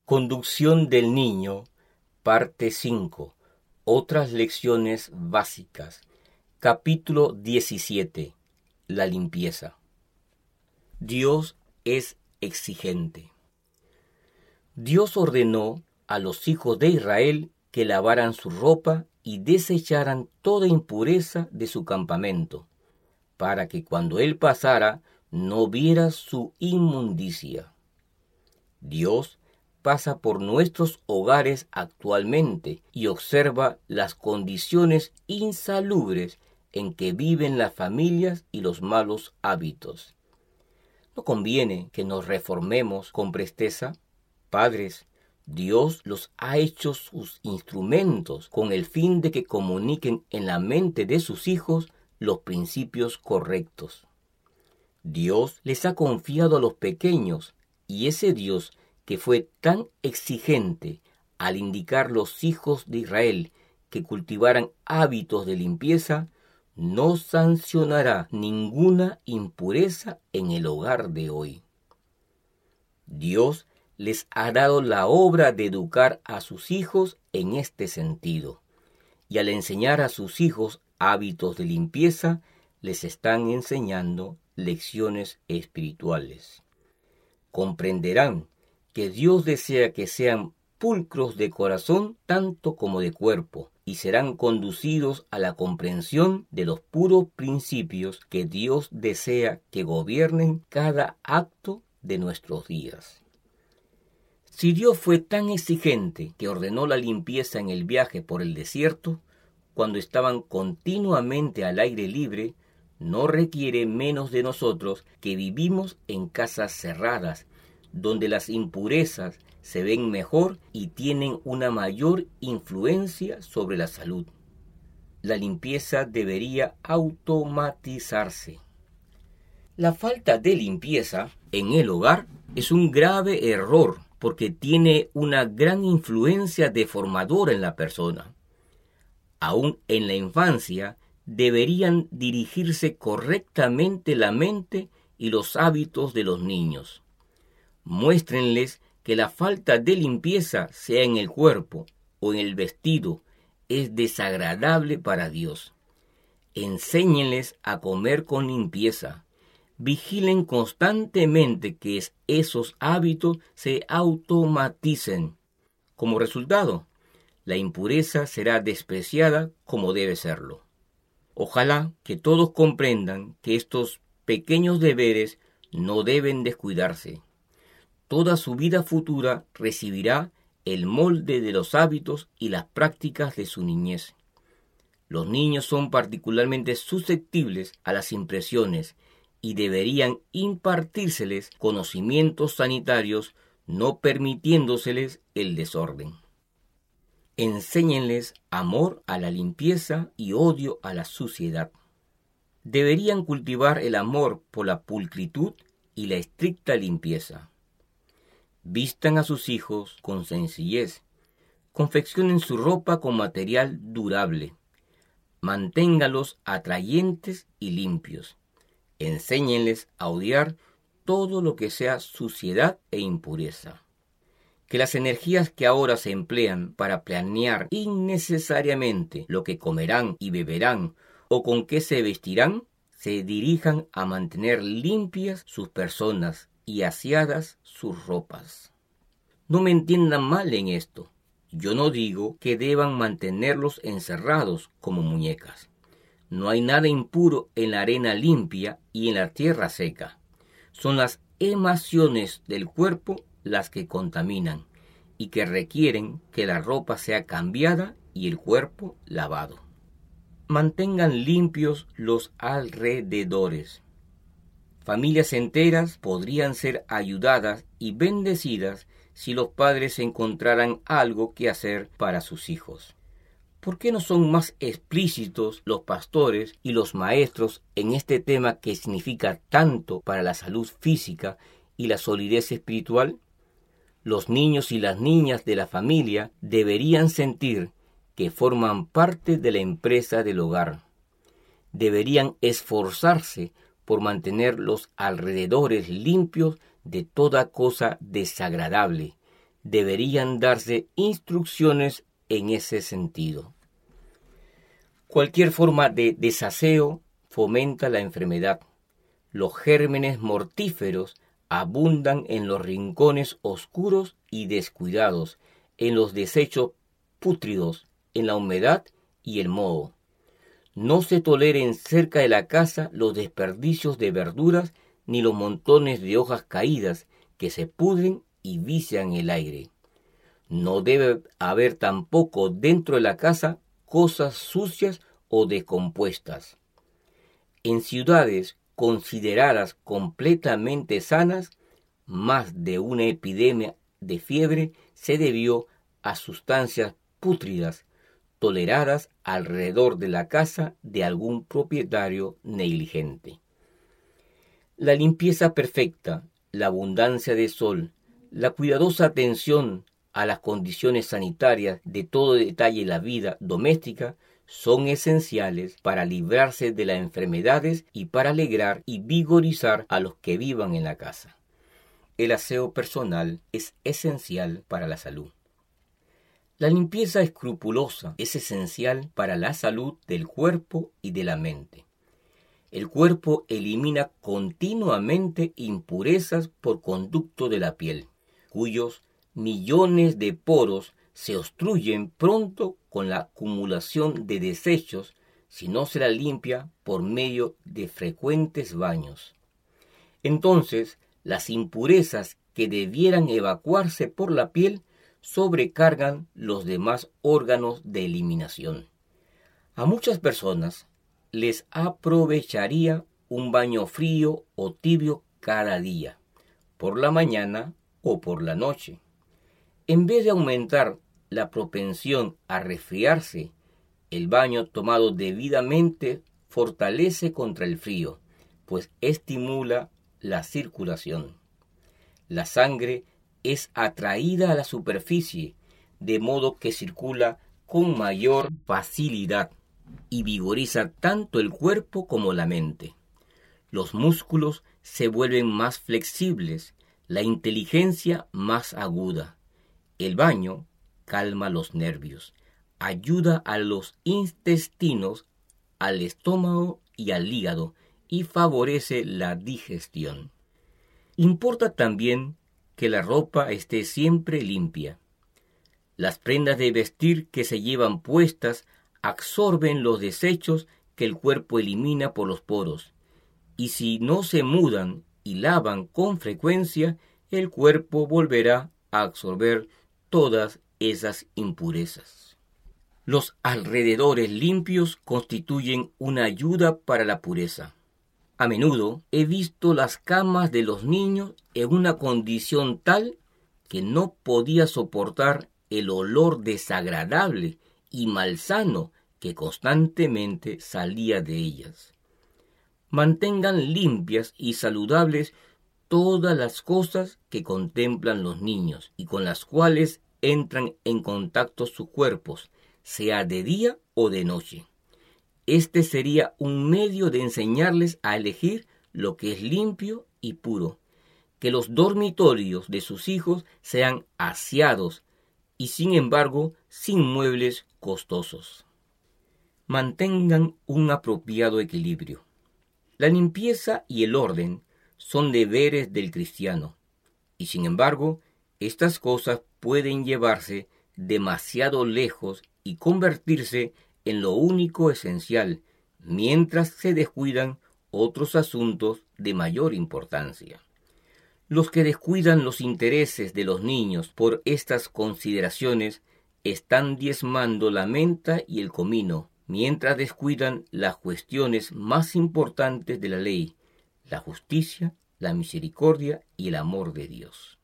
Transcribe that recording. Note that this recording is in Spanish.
Conducción del niño, parte 5. Otras lecciones básicas. Capítulo 17. La limpieza. Dios es exigente. Dios ordenó a los hijos de Israel que lavaran su ropa y desecharan toda impureza de su campamento, para que cuando Él pasara no viera su inmundicia. Dios pasa por nuestros hogares actualmente y observa las condiciones insalubres en que viven las familias y los malos hábitos. ¿No conviene que nos reformemos con presteza? Padres, Dios los ha hecho sus instrumentos con el fin de que comuniquen en la mente de sus hijos los principios correctos. Dios les ha confiado a los pequeños, y ese Dios que fue tan exigente al indicar a los hijos de Israel que cultivaran hábitos de limpieza, no sancionará ninguna impureza en el hogar de hoy. Dios les ha dado la obra de educar a sus hijos en este sentido, y al enseñar a sus hijos hábitos de limpieza, les están enseñando lecciones espirituales. Comprenderán que Dios desea que sean pulcros de corazón tanto como de cuerpo, y serán conducidos a la comprensión de los puros principios que Dios desea que gobiernen cada acto de nuestros días. Si Dios fue tan exigente que ordenó la limpieza en el viaje por el desierto, cuando estaban continuamente al aire libre, no requiere menos de nosotros que vivimos en casas cerradas, donde las impurezas se ven mejor y tienen una mayor influencia sobre la salud. La limpieza debería automatizarse. La falta de limpieza en el hogar es un grave error porque tiene una gran influencia deformadora en la persona. Aún en la infancia deberían dirigirse correctamente la mente y los hábitos de los niños. Muéstrenles que la falta de limpieza, sea en el cuerpo o en el vestido, es desagradable para Dios. Enséñenles a comer con limpieza. Vigilen constantemente que esos hábitos se automaticen. Como resultado, la impureza será despreciada como debe serlo. Ojalá que todos comprendan que estos pequeños deberes no deben descuidarse. Toda su vida futura recibirá el molde de los hábitos y las prácticas de su niñez. Los niños son particularmente susceptibles a las impresiones y deberían impartírseles conocimientos sanitarios, no permitiéndoseles el desorden. Enséñenles amor a la limpieza y odio a la suciedad. Deberían cultivar el amor por la pulcritud y la estricta limpieza. Vistan a sus hijos con sencillez. Confeccionen su ropa con material durable. Manténgalos atrayentes y limpios. Enséñenles a odiar todo lo que sea suciedad e impureza. Que las energías que ahora se emplean para planear innecesariamente lo que comerán y beberán o con qué se vestirán, se dirijan a mantener limpias sus personas y aseadas sus ropas. No me entiendan mal en esto. Yo no digo que deban mantenerlos encerrados como muñecas. No hay nada impuro en la arena limpia y en la tierra seca. Son las emaciones del cuerpo las que contaminan y que requieren que la ropa sea cambiada y el cuerpo lavado. Mantengan limpios los alrededores. Familias enteras podrían ser ayudadas y bendecidas si los padres encontraran algo que hacer para sus hijos. ¿Por qué no son más explícitos los pastores y los maestros en este tema que significa tanto para la salud física y la solidez espiritual? Los niños y las niñas de la familia deberían sentir que forman parte de la empresa del hogar. Deberían esforzarse por mantener los alrededores limpios de toda cosa desagradable, deberían darse instrucciones en ese sentido. Cualquier forma de desaseo fomenta la enfermedad. Los gérmenes mortíferos abundan en los rincones oscuros y descuidados, en los desechos pútridos, en la humedad y el moho. No se toleren cerca de la casa los desperdicios de verduras ni los montones de hojas caídas que se pudren y vician el aire. No debe haber tampoco dentro de la casa cosas sucias o descompuestas. En ciudades consideradas completamente sanas, más de una epidemia de fiebre se debió a sustancias pútridas toleradas alrededor de la casa de algún propietario negligente. La limpieza perfecta, la abundancia de sol, la cuidadosa atención a las condiciones sanitarias de todo detalle de la vida doméstica son esenciales para librarse de las enfermedades y para alegrar y vigorizar a los que vivan en la casa. El aseo personal es esencial para la salud. La limpieza escrupulosa es esencial para la salud del cuerpo y de la mente. El cuerpo elimina continuamente impurezas por conducto de la piel, cuyos millones de poros se obstruyen pronto con la acumulación de desechos si no se la limpia por medio de frecuentes baños. Entonces, las impurezas que debieran evacuarse por la piel sobrecargan los demás órganos de eliminación. A muchas personas les aprovecharía un baño frío o tibio cada día, por la mañana o por la noche. En vez de aumentar la propensión a resfriarse, el baño tomado debidamente fortalece contra el frío, pues estimula la circulación. La sangre es atraída a la superficie, de modo que circula con mayor facilidad y vigoriza tanto el cuerpo como la mente. Los músculos se vuelven más flexibles, la inteligencia más aguda. El baño calma los nervios, ayuda a los intestinos, al estómago y al hígado y favorece la digestión. Importa también que la ropa esté siempre limpia. Las prendas de vestir que se llevan puestas absorben los desechos que el cuerpo elimina por los poros, y si no se mudan y lavan con frecuencia, el cuerpo volverá a absorber todas esas impurezas. Los alrededores limpios constituyen una ayuda para la pureza. A menudo he visto las camas de los niños en una condición tal que no podía soportar el olor desagradable y malsano que constantemente salía de ellas. Mantengan limpias y saludables todas las cosas que contemplan los niños y con las cuales entran en contacto sus cuerpos, sea de día o de noche. Este sería un medio de enseñarles a elegir lo que es limpio y puro. Que los dormitorios de sus hijos sean aseados y, sin embargo, sin muebles costosos. Mantengan un apropiado equilibrio. La limpieza y el orden son deberes del cristiano, y sin embargo, estas cosas pueden llevarse demasiado lejos y convertirse en lo único esencial, mientras se descuidan otros asuntos de mayor importancia. Los que descuidan los intereses de los niños por estas consideraciones están diezmando la menta y el comino, mientras descuidan las cuestiones más importantes de la ley, la justicia, la misericordia y el amor de Dios.